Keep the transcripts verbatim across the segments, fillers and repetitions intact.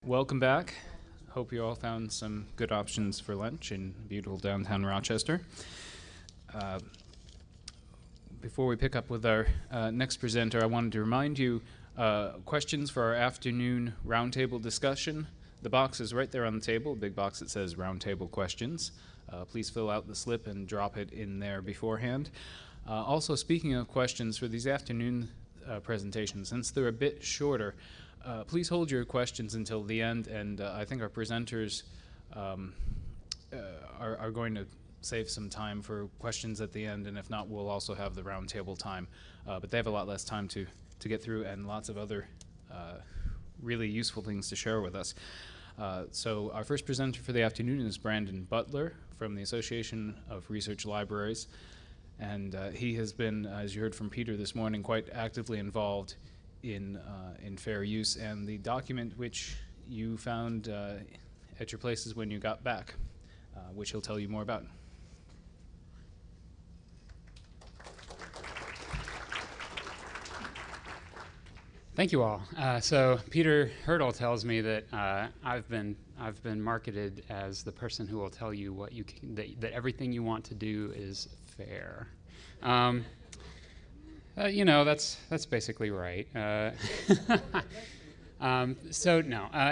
welcome back. Hope you all found some good options for lunch in beautiful downtown Rochester. Uh, before we pick up with our uh, next presenter, I wanted to remind you uh, questions for our afternoon roundtable discussion. The box is right there on the table, a big box that says roundtable questions. Uh, please fill out the slip and drop it in there beforehand. Uh, also, speaking of questions for these afternoon uh, presentations, since they're a bit shorter, uh, please hold your questions until the end, and uh, I think our presenters um, uh, are, are going to save some time for questions at the end, and if not, we'll also have the roundtable time. Uh, but they have a lot less time to, to get through and lots of other uh, really useful things to share with us. Uh, so our first presenter for the afternoon is Brandon Butler from the Association of Research Libraries. And uh, he has been, as you heard from Peter this morning, quite actively involved in, uh, in fair use and the document which you found uh, at your places when you got back, uh, which he'll tell you more about. Thank you all. Uh, so Peter Hurdle tells me that uh, I've been I've been marketed as the person who will tell you what you can, that, that everything you want to do is fair. Um, uh, you know, that's that's basically right. Uh, um, so no, uh,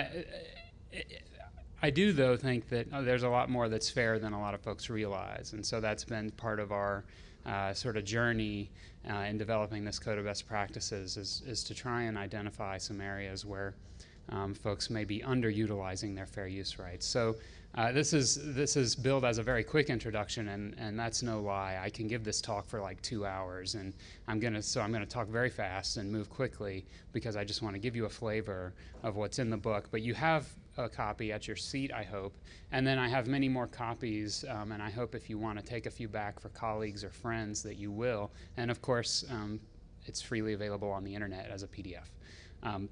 I do though think that oh, there's a lot more that's fair than a lot of folks realize, and so that's been part of our uh, sort of journey uh, in developing this code of best practices is, is to try and identify some areas where um, folks may be underutilizing their fair use rights. So uh, this is this is billed as a very quick introduction, and, and that's no lie. I can give this talk for like two hours, and I'm gonna so I'm gonna talk very fast and move quickly because I just want to give you a flavor of what's in the book. But you have a copy at your seat, I hope. And then I have many more copies, um, and I hope if you want to take a few back for colleagues or friends that you will. And of course, um, it's freely available on the internet as a P D F. Um,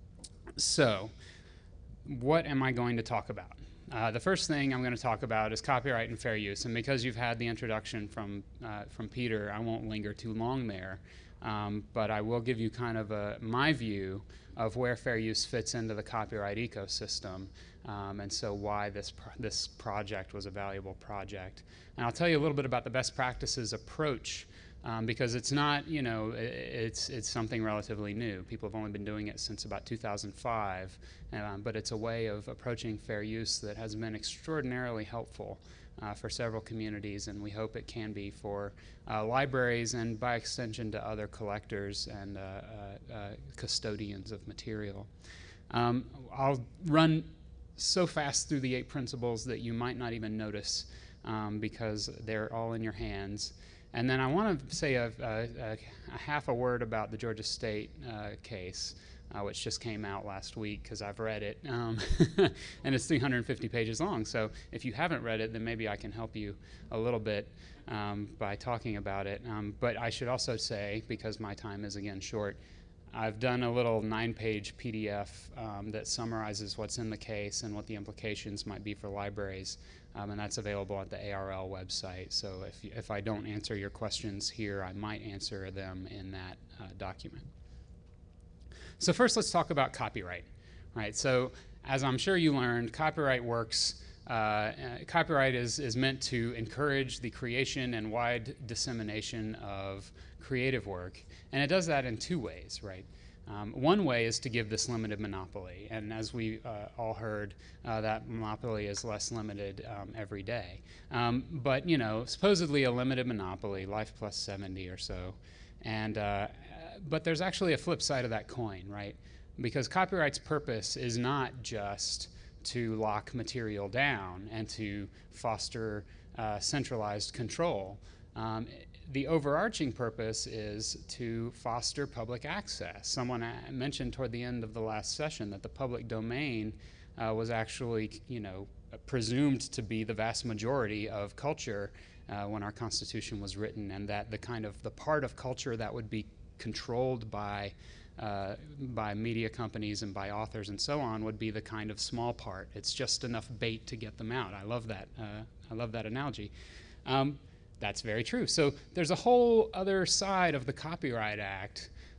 so, what am I going to talk about? Uh, the first thing I'm going to talk about is copyright and fair use. And because you've had the introduction from, uh, from Peter, I won't linger too long there. Um, but I will give you kind of a, my view of where fair use fits into the copyright ecosystem, um, and so why this pro this project was a valuable project. And I'll tell you a little bit about the best practices approach, um, because it's not, you know, it, it's it's something relatively new. People have only been doing it since about two thousand five, um, but it's a way of approaching fair use that has been extraordinarily helpful Uh, for several communities, and we hope it can be for uh, libraries and by extension to other collectors and uh, uh, uh, custodians of material. Um, I'll run so fast through the eight principles that you might not even notice um, because they're all in your hands. And then I want to say a, a, a, a half a word about the Georgia State uh, case. Uh, which just came out last week because I've read it, um, and it's three hundred fifty pages long. So if you haven't read it, then maybe I can help you a little bit um, by talking about it. Um, but I should also say, because my time is again short, I've done a little nine-page P D F um, that summarizes what's in the case and what the implications might be for libraries, um, and that's available at the A R L website. So if, if I don't answer your questions here, I might answer them in that uh, document. So first, let's talk about copyright. Right. So as I'm sure you learned, copyright works. Uh, uh, copyright is is meant to encourage the creation and wide dissemination of creative work, and it does that in two ways. Right. Um, one way is to give this limited monopoly, and as we uh, all heard, uh, that monopoly is less limited um, every day. Um, but you know, supposedly a limited monopoly, life plus seventy or so, and uh, but there's actually a flip side of that coin, right? Because copyright's purpose is not just to lock material down and to foster uh, centralized control. Um, the overarching purpose is to foster public access. Someone mentioned toward the end of the last session that the public domain uh, was actually, you know, presumed to be the vast majority of culture uh, when our Constitution was written, and that the kind of the part of culture that would be controlled by uh, by media companies and by authors and so on would be the kind of small part. It's just enough bait to get them out. I love that. Uh, I love that analogy. Um, that's very true. So there's a whole other side of the Copyright Act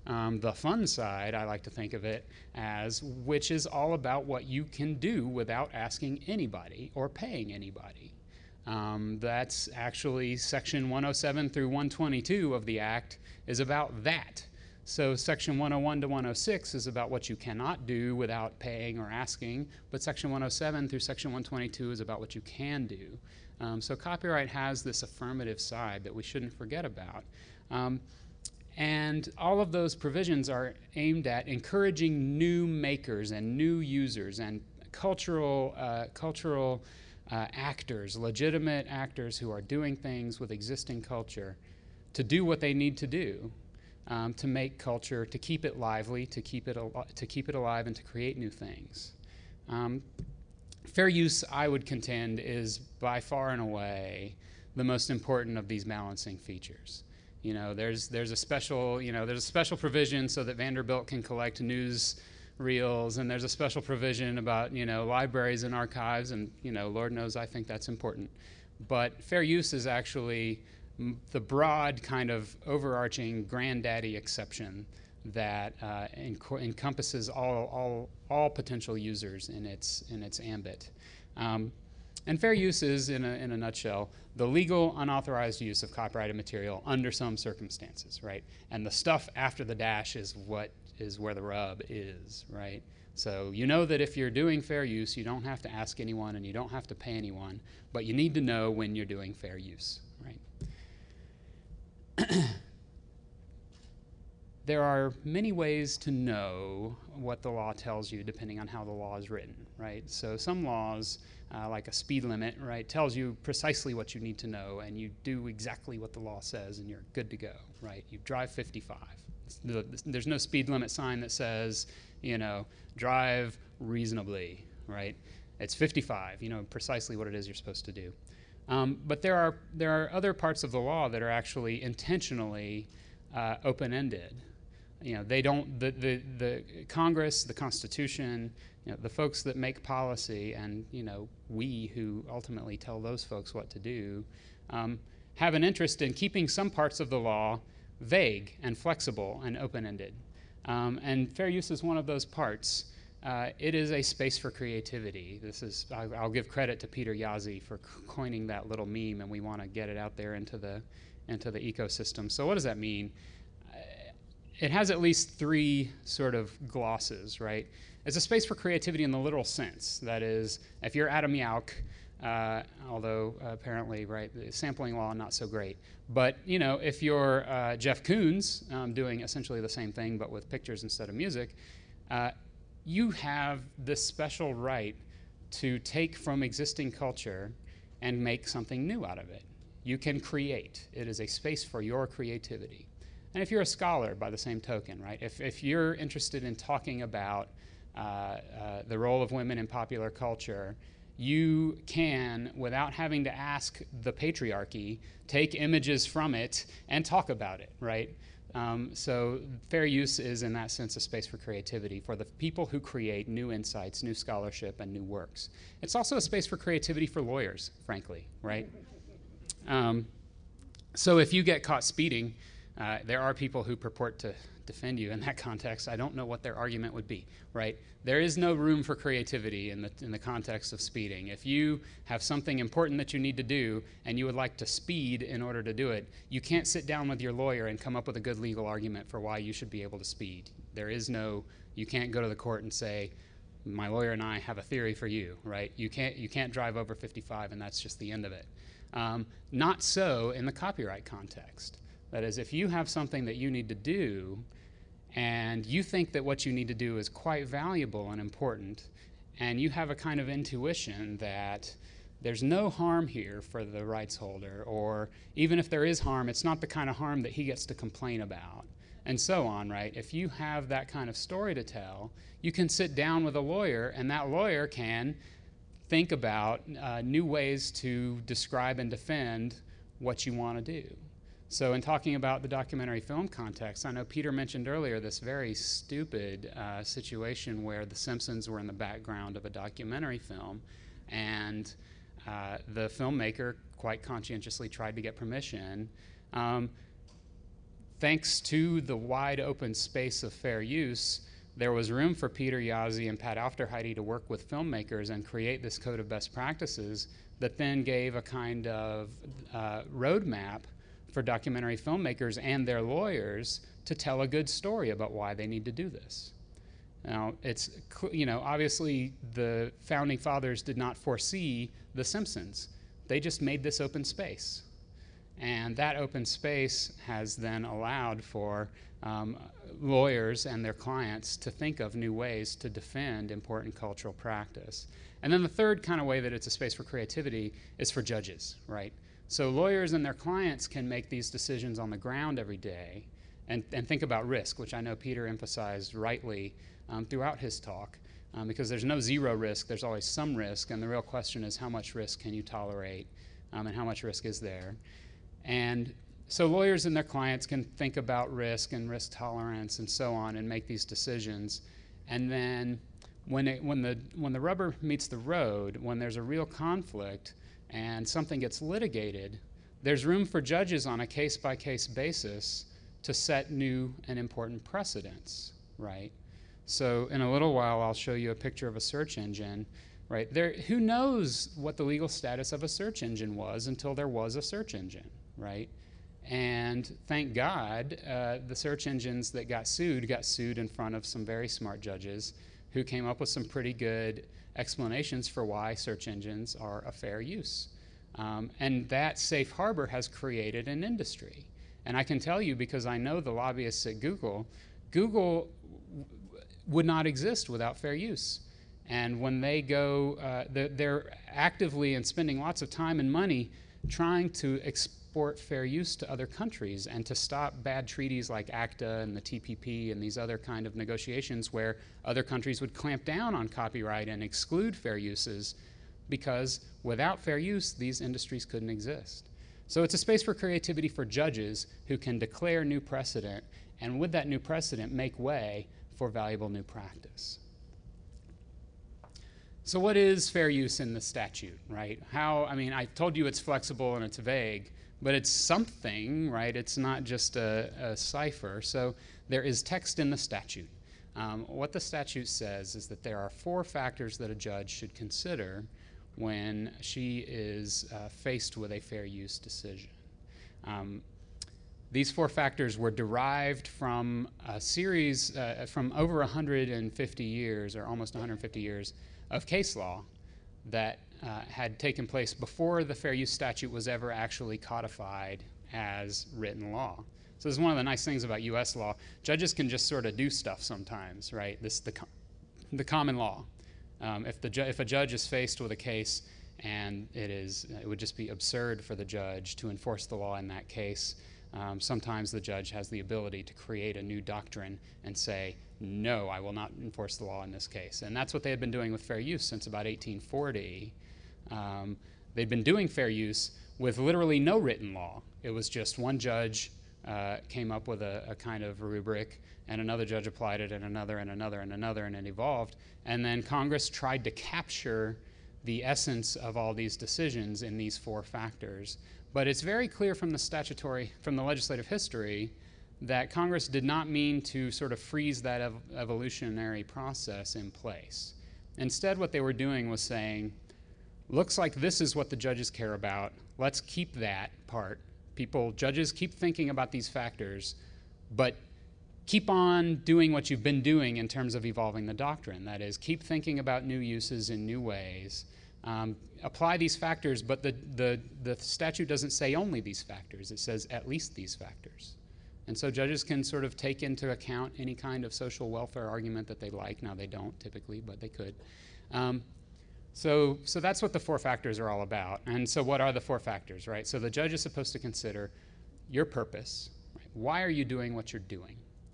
Um, the fun side, I like to think of it as, which is all about what you can do without asking anybody or paying anybody. Um, that's actually section one oh seven through one twenty-two of the Act is about that. So section one oh one to one oh six is about what you cannot do without paying or asking, but section one oh seven through section one twenty-two is about what you can do. Um, so copyright has this affirmative side that we shouldn't forget about. Um, and all of those provisions are aimed at encouraging new makers and new users and cultural, uh, cultural uh, actors, legitimate actors who are doing things with existing culture to do what they need to do. Um, to make culture, to keep it lively, to keep it, al to keep it alive, and to create new things. Um, fair use, I would contend, is by far and away the most important of these balancing features. You know, there's there's a special you know there's a special provision so that Vanderbilt can collect news reels, and there's a special provision about you know libraries and archives, and you know Lord knows I think that's important. But fair use is actually the broad kind of overarching granddaddy exception that uh, encompasses all, all, all potential users in its, in its ambit. Um, and fair use is, in a, in a nutshell, the legal unauthorized use of copyrighted material under some circumstances, right? And the stuff after the dash is what is where the rub is, right? So you know that if you're doing fair use, you don't have to ask anyone and you don't have to pay anyone, but you need to know when you're doing fair use, right? There are many ways to know what the law tells you depending on how the law is written, right? So some laws, uh, like a speed limit, right, tells you precisely what you need to know, and you do exactly what the law says and you're good to go, right? You drive fifty-five. There's no speed limit sign that says, you know, drive reasonably, right? It's fifty-five, you know precisely what it is you're supposed to do. Um, but there are, there are other parts of the law that are actually intentionally uh, open-ended. You know, they don't, the, the, the Congress, the Constitution, you know, the folks that make policy, and, you know, we who ultimately tell those folks what to do, um, have an interest in keeping some parts of the law vague and flexible and open-ended. Um, and fair use is one of those parts. Uh, it is a space for creativity. This is, I'll, I'll give credit to Peter Yazzie for coining that little meme, and we want to get it out there into the, into the ecosystem. So what does that mean? Uh, it has at least three sort of glosses, right? It's a space for creativity in the literal sense. That is, if you're Adam Yauch, uh, although uh, apparently, right, the sampling law not so great. But, you know, if you're uh, Jeff Koons, um, doing essentially the same thing but with pictures instead of music, uh, you have this special right to take from existing culture and make something new out of it. You can create. It is a space for your creativity. And if you're a scholar, by the same token, right? If, if you're interested in talking about uh, uh, the role of women in popular culture, you can, without having to ask the patriarchy, take images from it and talk about it, right? Um, so fair use is, in that sense, a space for creativity for the people who create new insights, new scholarship, and new works. It's also a space for creativity for lawyers, frankly, right? Um, so if you get caught speeding, uh, there are people who purport to defend you in that context. I don't know what their argument would be, right? There is no room for creativity in the, in the context of speeding. If you have something important that you need to do and you would like to speed in order to do it, you can't sit down with your lawyer and come up with a good legal argument for why you should be able to speed. There is no, you can't go to the court and say, my lawyer and I have a theory for you, right? You can't, you can't drive over fifty-five and that's just the end of it. Um, not so in the copyright context. That is, if you have something that you need to do and you think that what you need to do is quite valuable and important, and you have a kind of intuition that there's no harm here for the rights holder, or even if there is harm, it's not the kind of harm that he gets to complain about, and so on, right? If you have that kind of story to tell, you can sit down with a lawyer, and that lawyer can think about uh, new ways to describe and defend what you want to do. So in talking about the documentary film context, I know Peter mentioned earlier this very stupid uh, situation where the Simpsons were in the background of a documentary film, and uh, the filmmaker quite conscientiously tried to get permission. Um, thanks to the wide open space of fair use, there was room for Peter Jaszi and Pat Aufderheide to work with filmmakers and create this code of best practices that then gave a kind of uh, roadmap for documentary filmmakers and their lawyers to tell a good story about why they need to do this. Now, it's, you know, obviously the founding fathers did not foresee The Simpsons. They just made this open space. And that open space has then allowed for um, lawyers and their clients to think of new ways to defend important cultural practice. And then the third kind of way that it's a space for creativity is for judges, right? So lawyers and their clients can make these decisions on the ground every day and, and think about risk, which I know Peter emphasized rightly um, throughout his talk, um, because there's no zero risk, there's always some risk, and the real question is how much risk can you tolerate, um, and how much risk is there? And so lawyers and their clients can think about risk and risk tolerance and so on and make these decisions. And then when, it, when, the, when the rubber meets the road, when there's a real conflict and something gets litigated, there's room for judges on a case-by-case basis to set new and important precedents, right? So in a little while, I'll show you a picture of a search engine, right? There, who knows what the legal status of a search engine was until there was a search engine, right? And thank God, uh, the search engines that got sued got sued in front of some very smart judges who came up with some pretty good explanations for why search engines are a fair use. Um, and that safe harbor has created an industry. And I can tell you, because I know the lobbyists at Google, Google would not exist without fair use. And when they go, uh, they're, they're actively and spending lots of time and money trying to export fair use to other countries and to stop bad treaties like ACTA and the T P P and these other kind of negotiations where other countries would clamp down on copyright and exclude fair uses, because without fair use, these industries couldn't exist. So it's a space for creativity for judges who can declare new precedent, and with that new precedent, make way for valuable new practice. So what is fair use in the statute, right? How, I mean, I told you it's flexible and it's vague, but it's something, right? It's not just a, a cipher. So there is text in the statute. Um, what the statute says is that there are four factors that a judge should consider when she is uh, faced with a fair use decision. Um, These four factors were derived from a series, uh, from over one hundred fifty years, or almost one hundred fifty years, of case law that uh, had taken place before the fair use statute was ever actually codified as written law. So this is one of the nice things about U S law. Judges can just sort of do stuff sometimes, right? This is the, com the common law. Um, if, the if a judge is faced with a case and it is, it would just be absurd for the judge to enforce the law in that case, Um, sometimes the judge has the ability to create a new doctrine and say, no, I will not enforce the law in this case. And that's what they had been doing with fair use since about eighteen forty. Um, they'd been doing fair use with literally no written law. It was just one judge uh, came up with a, a kind of rubric, and another judge applied it, and another, and another, and another, and it evolved. And then Congress tried to capture the essence of all these decisions in these four factors. But it's very clear from the statutory, from the legislative history, that Congress did not mean to sort of freeze that ev evolutionary process in place. Instead, what they were doing was saying, looks like this is what the judges care about. Let's keep that part. People, judges, keep thinking about these factors, but keep on doing what you've been doing in terms of evolving the doctrine. That is, keep thinking about new uses in new ways. Um, apply these factors, but the, the, the statute doesn't say only these factors. It says at least these factors. And so judges can sort of take into account any kind of social welfare argument that they like. Now, they don't typically, but they could. Um, so, so that's what the four factors are all about. And so what are the four factors, right? So the judge is supposed to consider your purpose. Right? Why are you doing what you're doing?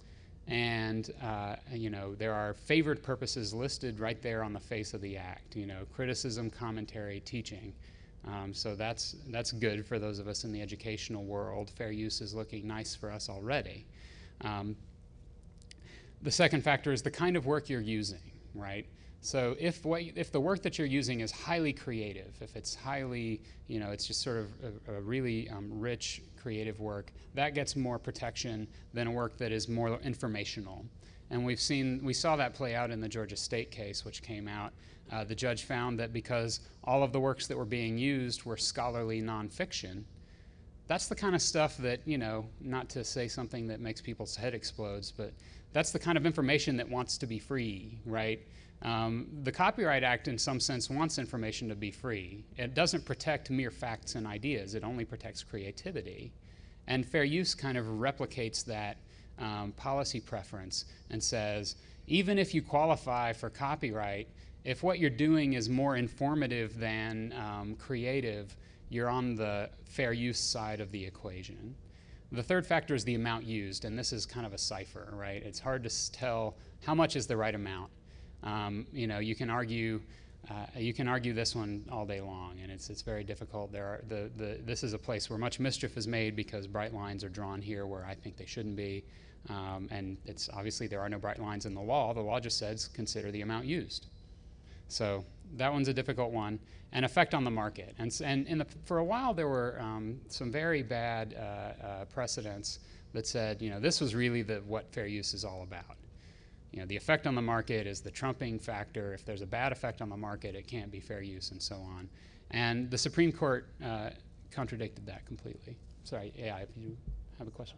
And, uh, you know, there are favored purposes listed right there on the face of the act, you know, criticism, commentary, teaching. Um, so that's, that's good for those of us in the educational world. Fair use is looking nice for us already. Um, the second factor is the kind of work you're using, right? So if what if the work that you're using is highly creative, if it's highly, you know, it's just sort of a, a really um, rich creative work, that gets more protection than a work that is more informational. And we've seen, we saw that play out in the Georgia State case, which came out. Uh, the judge found that because all of the works that were being used were scholarly nonfiction, that's the kind of stuff that, you know, not to say something that makes people's head explodes, but that's the kind of information that wants to be free, right? Um, the Copyright Act, in some sense, wants information to be free. It doesn't protect mere facts and ideas. It only protects creativity. And fair use kind of replicates that um, policy preference and says, even if you qualify for copyright, if what you're doing is more informative than um, creative, you're on the fair use side of the equation. The third factor is the amount used, and this is kind of a cipher, right? It's hard to tell how much is the right amount. Um, you know, you can argue, uh, you can argue this one all day long, and it's it's very difficult. There are the the this is a place where much mischief is made because bright lines are drawn here where I think they shouldn't be, um, and it's obviously there are no bright lines in the law. The law just says consider the amount used. So that one's a difficult one. And effect on the market. And, and in the, for a while there were um, some very bad uh, uh, precedents that said, you know, this was really the, what fair use is all about. You know, the effect on the market is the trumping factor. If there's a bad effect on the market, it can't be fair use and so on. And the Supreme Court uh, contradicted that completely. Sorry, A I, if you have a question.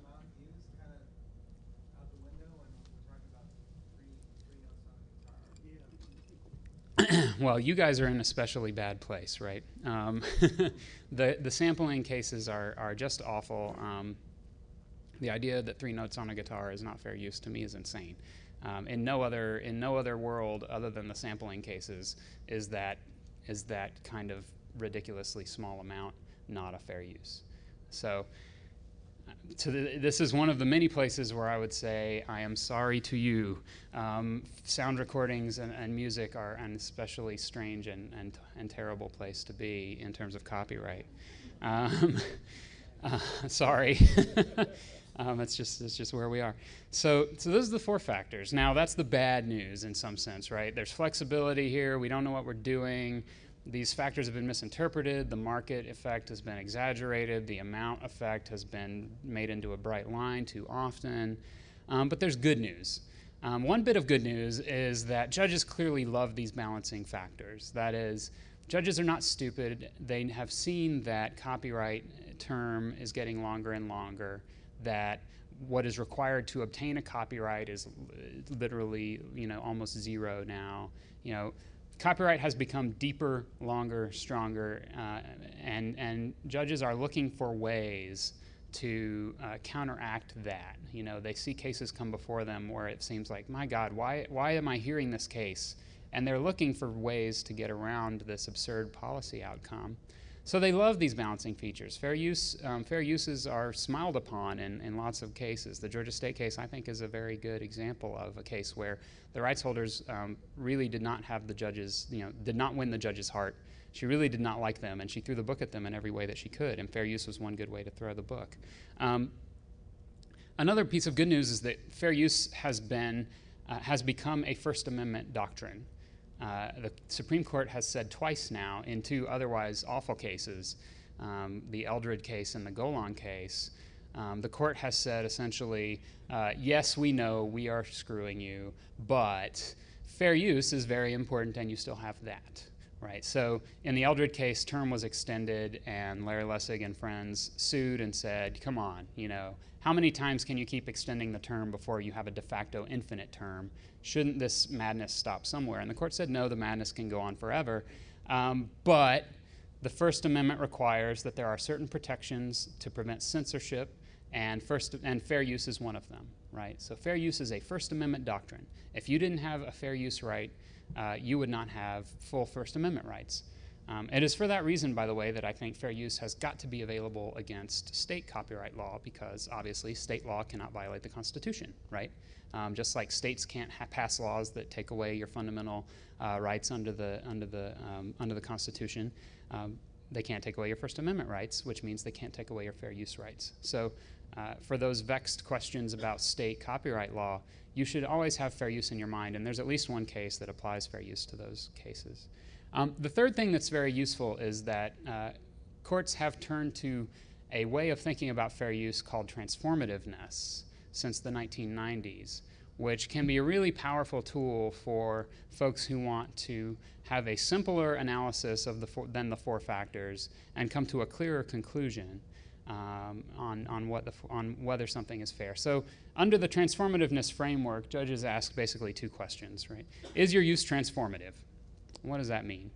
Well, you guys are in an especially bad place, right? Um, the the sampling cases are are just awful. Um, the idea that three notes on a guitar is not fair use to me is insane. Um, in no other in no other world other than the sampling cases is that is that kind of ridiculously small amount not a fair use. So. To the, this is one of the many places where I would say, I am sorry to you. Um, sound recordings and, and music are an especially strange and, and, and terrible place to be in terms of copyright. Um, uh, sorry. um, it's just it's just where we are. So, so those are the four factors. Now, that's the bad news in some sense, right? There's flexibility here. We don't know what we're doing. These factors have been misinterpreted. The market effect has been exaggerated. The amount effect has been made into a bright line too often. Um, but there's good news. Um, one bit of good news is that judges clearly love these balancing factors. That is, judges are not stupid. They have seen that copyright term is getting longer and longer, that what is required to obtain a copyright is literally, you know, almost zero now. You know, copyright has become deeper, longer, stronger, uh, and, and judges are looking for ways to uh, counteract that. You know, they see cases come before them where it seems like, my God, why, why am I hearing this case? And they're looking for ways to get around this absurd policy outcome. So they love these balancing features. Fair use, um, fair uses are smiled upon in, in lots of cases. The Georgia State case, I think, is a very good example of a case where the rights holders um, really did not have the judges, you know, did not win the judge's heart. She really did not like them, and she threw the book at them in every way that she could, and fair use was one good way to throw the book. Um, another piece of good news is that fair use has been, uh, has become a First Amendment doctrine. Uh, the Supreme Court has said twice now in two otherwise awful cases, um, the Eldred case and the Golan case, um, the court has said essentially, uh, yes, we know we are screwing you, but fair use is very important and you still have that, right? So in the Eldred case, term was extended and Larry Lessig and friends sued and said, come on, you know, how many times can you keep extending the term before you have a de facto infinite term? Shouldn't this madness stop somewhere? And the court said, no, the madness can go on forever. Um, but the First Amendment requires that there are certain protections to prevent censorship, and, first, and fair use is one of them, right? So fair use is a First Amendment doctrine. If you didn't have a fair use right, uh, you would not have full First Amendment rights. Um, it is for that reason, by the way, that I think fair use has got to be available against state copyright law, because obviously state law cannot violate the Constitution, right? Um, just like states can't ha pass laws that take away your fundamental uh, rights under the under the um, under the Constitution, um, they can't take away your First Amendment rights, which means they can't take away your fair use rights. So uh, for those vexed questions about state copyright law, you should always have fair use in your mind, and there's at least one case that applies fair use to those cases. Um, the third thing that's very useful is that uh, courts have turned to a way of thinking about fair use called transformativeness since the nineteen nineties, which can be a really powerful tool for folks who want to have a simpler analysis of the four, than the four factors and come to a clearer conclusion um, on, on, what the, on whether something is fair. So under the transformativeness framework, judges ask basically two questions, right? Is your use transformative? What does that mean?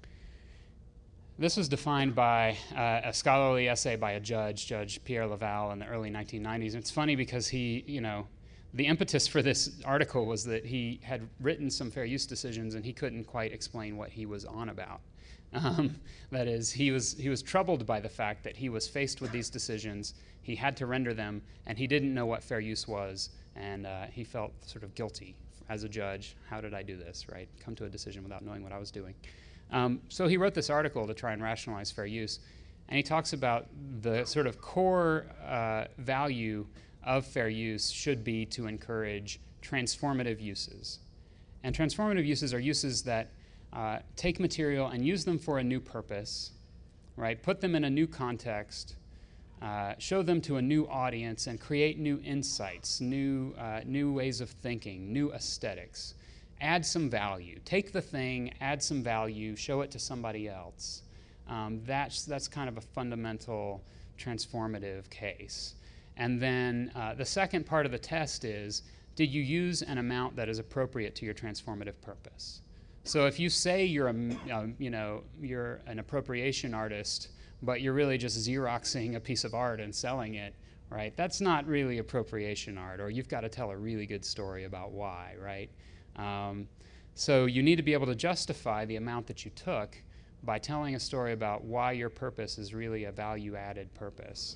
This was defined by uh, a scholarly essay by a judge, Judge Pierre Laval, in the early nineteen nineties. And it's funny because he, you know, the impetus for this article was that he had written some fair use decisions and he couldn't quite explain what he was on about. Um, that is, he was, he was troubled by the fact that he was faced with these decisions, he had to render them, and he didn't know what fair use was, and uh, he felt sort of guilty as a judge. How did I do this, right? Come to a decision without knowing what I was doing. Um, so he wrote this article to try and rationalize fair use, and he talks about the sort of core uh, value of fair use should be to encourage transformative uses. And transformative uses are uses that uh, take material and use them for a new purpose, right? Put them in a new context, uh, show them to a new audience, and create new insights, new, uh, new ways of thinking, new aesthetics. Add some value. Take the thing, add some value, show it to somebody else. Um, that's, that's kind of a fundamental transformative case. And then uh, the second part of the test is, did you use an amount that is appropriate to your transformative purpose? So if you say you're a, um, you know, you're an appropriation artist, but you're really just Xeroxing a piece of art and selling it, right? That's not really appropriation art, or you've got to tell a really good story about why, right? Um, so you need to be able to justify the amount that you took by telling a story about why your purpose is really a value-added purpose.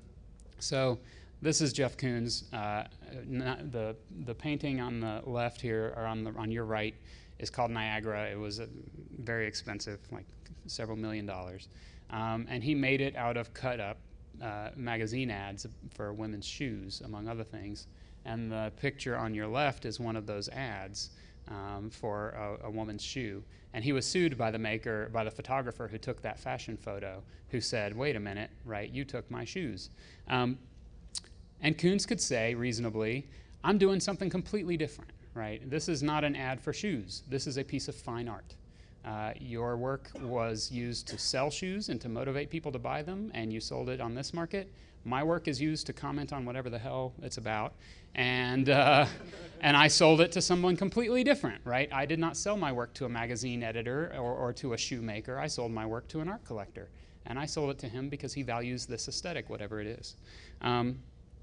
So this is Jeff Koons. Uh, the, the painting on the left here, or on, the, on your right, is called Niagara. It was a, very expensive, like several million dollars. Um, and he made it out of cut-up uh, magazine ads for women's shoes, among other things. And the picture on your left is one of those ads um, for a, a woman's shoe. And he was sued by the maker, by the photographer who took that fashion photo, who said, wait a minute, right, you took my shoes. Um, and Koons could say, reasonably, I'm doing something completely different, right? This is not an ad for shoes. This is a piece of fine art. Uh, your work was used to sell shoes and to motivate people to buy them, and you sold it on this market. My work is used to comment on whatever the hell it's about, and uh, and I sold it to someone completely different, right? I did not sell my work to a magazine editor or, or to a shoemaker. I sold my work to an art collector, and I sold it to him because he values this aesthetic, whatever it is. Um,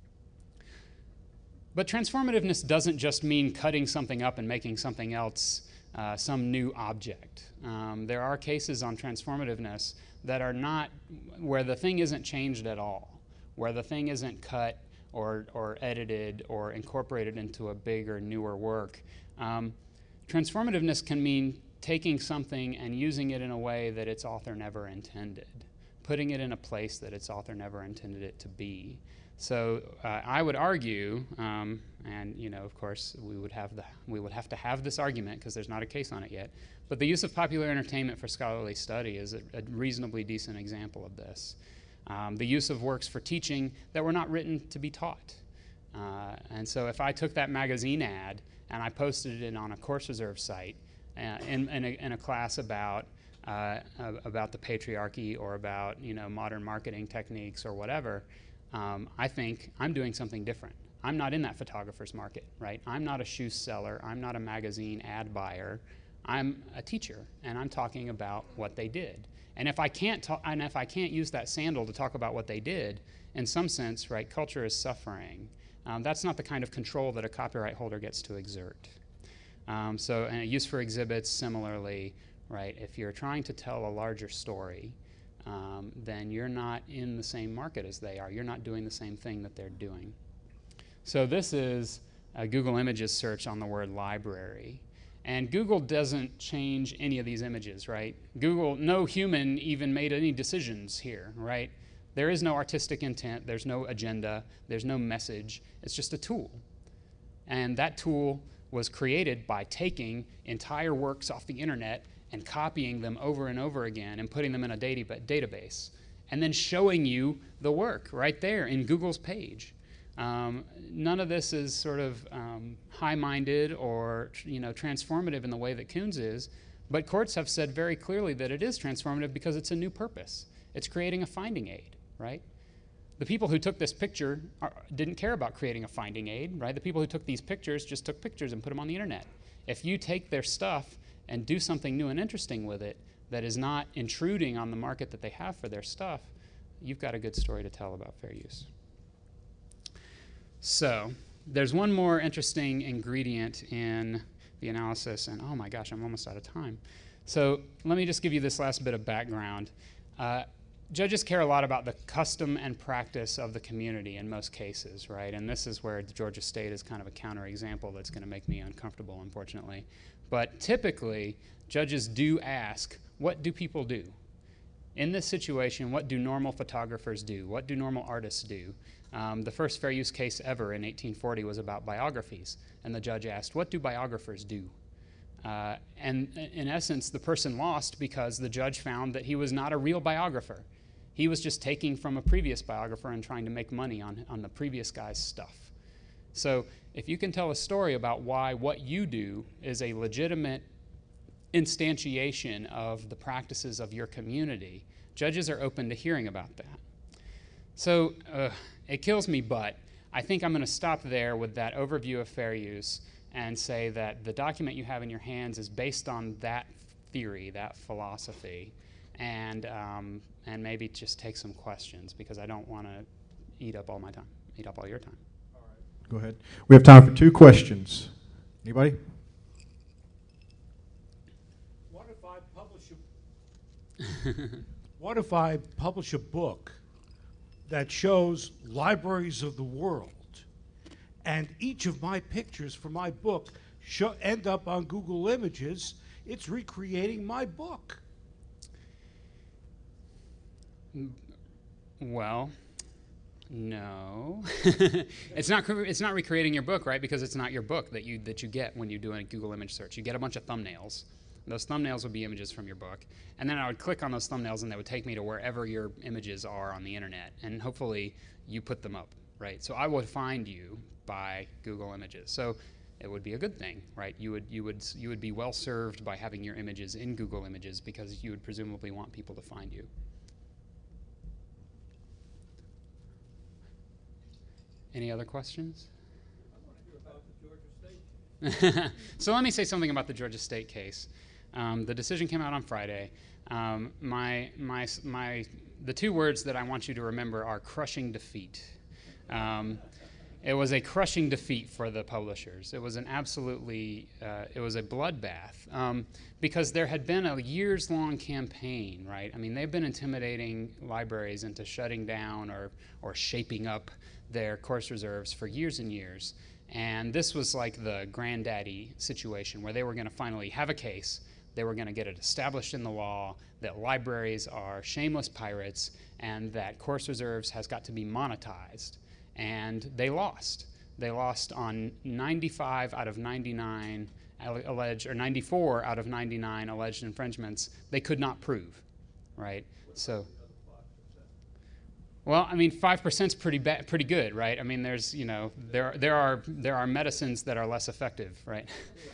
but transformativeness doesn't just mean cutting something up and making something else uh, some new object. Um, there are cases on transformativeness that are not, where the thing isn't changed at all, where the thing isn't cut or, or edited or incorporated into a bigger, newer work. Um, transformativeness can mean taking something and using it in a way that its author never intended, putting it in a place that its author never intended it to be. So uh, I would argue, um, and you know, of course, we would have the we would have to have this argument because there's not a case on it yet. But the use of popular entertainment for scholarly study is a, a reasonably decent example of this. Um, the use of works for teaching that were not written to be taught. Uh, and so if I took that magazine ad and I posted it on a course reserve site uh, in, in, a, in a class about uh, about the patriarchy or about you know modern marketing techniques or whatever, um, I think I'm doing something different. I'm not in that photographer's market, right? I'm not a shoe seller. I'm not a magazine ad buyer. I'm a teacher, and I'm talking about what they did. And if I can't talk, and if I can't use that sandal to talk about what they did, in some sense, right, culture is suffering. Um, that's not the kind of control that a copyright holder gets to exert. Um, so, and a use for exhibits, similarly, right, if you're trying to tell a larger story, um, then you're not in the same market as they are. You're not doing the same thing that they're doing. So this is a Google Images search on the word library. And Google doesn't change any of these images, right? Google, no human even made any decisions here, right? There is no artistic intent, there's no agenda, there's no message. It's just a tool. And that tool was created by taking entire works off the internet and copying them over and over again and putting them in a data database, and then showing you the work right there in Google's page. Um, none of this is sort of um, high-minded or you know, transformative in the way that Koons is, but courts have said very clearly that it is transformative because it's a new purpose. It's creating a finding aid, right? The people who took this picture are, didn't care about creating a finding aid, right? The people who took these pictures just took pictures and put them on the internet. If you take their stuff and do something new and interesting with it that is not intruding on the market that they have for their stuff, you've got a good story to tell about fair use. So there's one more interesting ingredient in the analysis, and oh my gosh, I'm almost out of time. So let me just give you this last bit of background. Uh, judges care a lot about the custom and practice of the community in most cases, right? And this is where Georgia State is kind of a counterexample that's going to make me uncomfortable, unfortunately. But typically, judges do ask, what do people do? In this situation, what do normal photographers do? What do normal artists do? Um, the first fair use case ever in eighteen forty was about biographies, and the judge asked, what do biographers do? Uh, and in essence, the person lost because the judge found that he was not a real biographer. He was just taking from a previous biographer and trying to make money on, on the previous guy's stuff. So if you can tell a story about why what you do is a legitimate instantiation of the practices of your community, judges are open to hearing about that. So uh, it kills me, but I think I'm going to stop there with that overview of fair use and say that the document you have in your hands is based on that theory, that philosophy, and, um, and maybe just take some questions because I don't want to eat up all my time, eat up all your time. All right. Go ahead. We have time for two questions. Anybody? What if I publish a What if I publish a book that shows libraries of the world, and each of my pictures for my book show, end up on Google Images? It's recreating my book. Well, no. it's not. It's not recreating your book, right? Because it's not your book that you that you get when you do a Google image search. You get a bunch of thumbnails. Those thumbnails would be images from your book, and then I would click on those thumbnails, and they would take me to wherever your images are on the internet, and hopefully you put them up, right? So I would find you by Google Images. So it would be a good thing, right? You would you would you would be well served by having your images in Google Images because you would presumably want people to find you. Any other questions? I want to hear about the Georgia State. So let me say something about the Georgia State case. Um, the decision came out on Friday. Um, my, my, my, the two words that I want you to remember are crushing defeat. Um, it was a crushing defeat for the publishers. It was an absolutely, uh, it was a bloodbath um, because there had been a years-long campaign, right? I mean, they've been intimidating libraries into shutting down or, or shaping up their course reserves for years and years. And this was like the granddaddy situation where they were going to finally have a case. They were going to get it established in the law that libraries are shameless pirates and that course reserves has got to be monetized. And they lost. They lost on ninety-five out of ninety-nine alleged, or ninety-four out of ninety-nine alleged infringements they could not prove, right? So. Well, I mean, five percent is pretty ba- pretty good, right? I mean, there's, you know, there there are there are medicines that are less effective, right?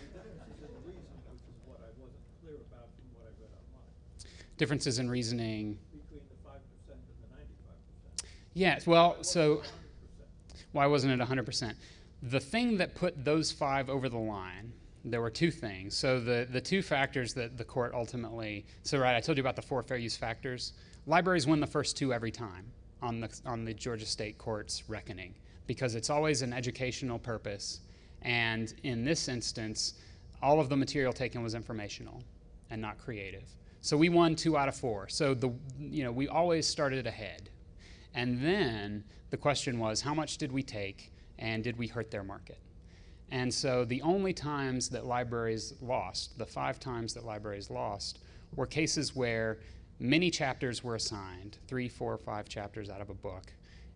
Differences in reasoning. Between the five percent and the ninety-five percent. Yes, well, so why wasn't it one hundred percent? The thing that put those five over the line, there were two things. So the, the two factors that the court ultimately, so right, I told you about the four fair use factors. Libraries win the first two every time on the, on the Georgia State Court's reckoning because it's always an educational purpose. And in this instance, all of the material taken was informational and not creative. So we won two out of four. So the you know we always started ahead. And then the question was, how much did we take and did we hurt their market? And so the only times that libraries lost, the five times that libraries lost, were cases where many chapters were assigned, three, four, five chapters out of a book,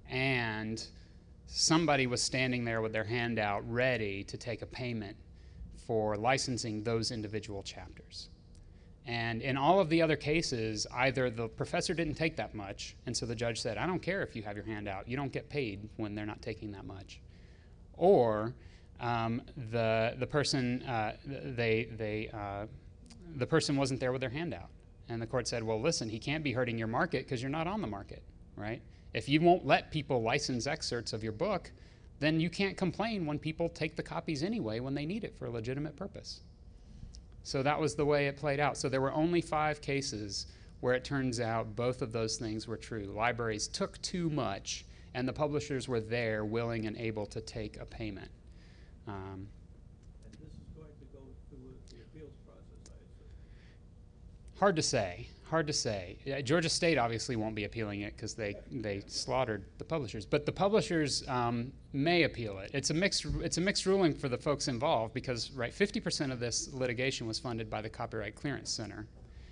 and somebody was standing there with their hand out ready to take a payment for licensing those individual chapters. And in all of the other cases, either the professor didn't take that much, and so the judge said, I don't care if you have your hand out, you don't get paid when they're not taking that much. Or um, the, the person, uh, they, they, uh, the person wasn't there with their hand out. And the court said, well, listen, he can't be hurting your market because you're not on the market, right? If you won't let people license excerpts of your book, then you can't complain when people take the copies anyway when they need it for a legitimate purpose. So that was the way it played out. So there were only five cases where it turns out both of those things were true. Libraries took too much, and the publishers were there willing and able to take a payment. Um, and this is going to go through the appeals process, I assume. Hard to say. Hard to say. Uh, Georgia State obviously won't be appealing it because they, they slaughtered the publishers. But the publishers um, may appeal it. It's a mixed it's a mixed ruling for the folks involved because right, fifty percent of this litigation was funded by the Copyright Clearance Center,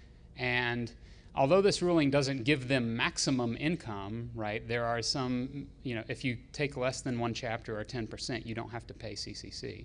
and although this ruling doesn't give them maximum income, right, there are some, you know, if you take less than one chapter or ten percent, you don't have to pay C C C.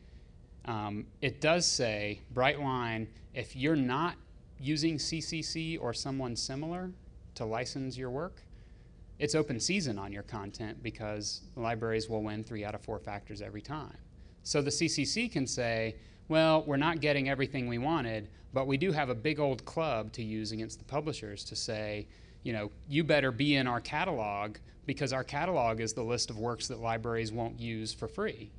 Um, it does say, bright line, if you're not using C C C or someone similar to license your work, it's open season on your content because libraries will win three out of four factors every time. So the C C C can say, well, we're not getting everything we wanted, but we do have a big old club to use against the publishers to say, you know, you better be in our catalog because our catalog is the list of works that libraries won't use for free.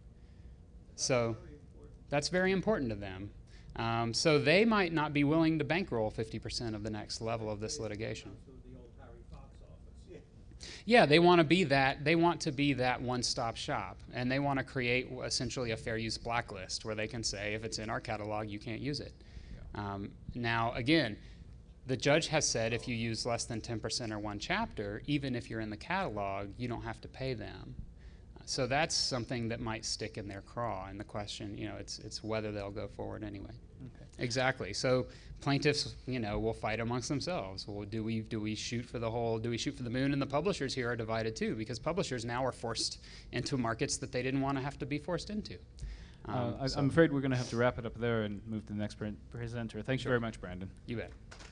So that's very important to them. Um, so they might not be willing to bankroll fifty percent of the next level of this litigation. The old Harry Fox office. Yeah. Yeah, they want to be that. They want to be that one-stop shop, and they want to create essentially a fair use blacklist where they can say, if it's in our catalog, you can't use it. Yeah. Um, now, again, the judge has said if you use less than ten percent or one chapter, even if you're in the catalog, you don't have to pay them. So that's something that might stick in their craw, and the question, you know, it's it's whether they'll go forward anyway. Okay. Exactly. So plaintiffs, you know, will fight amongst themselves. Well, do we do we shoot for the whole? Do we shoot for the moon? And the publishers here are divided too, because publishers now are forced into markets that they didn't want to have to be forced into. Um, uh, I, so I'm afraid we're going to have to wrap it up there and move to the next pre presenter. Thanks Sure. very much, Brandon. You bet.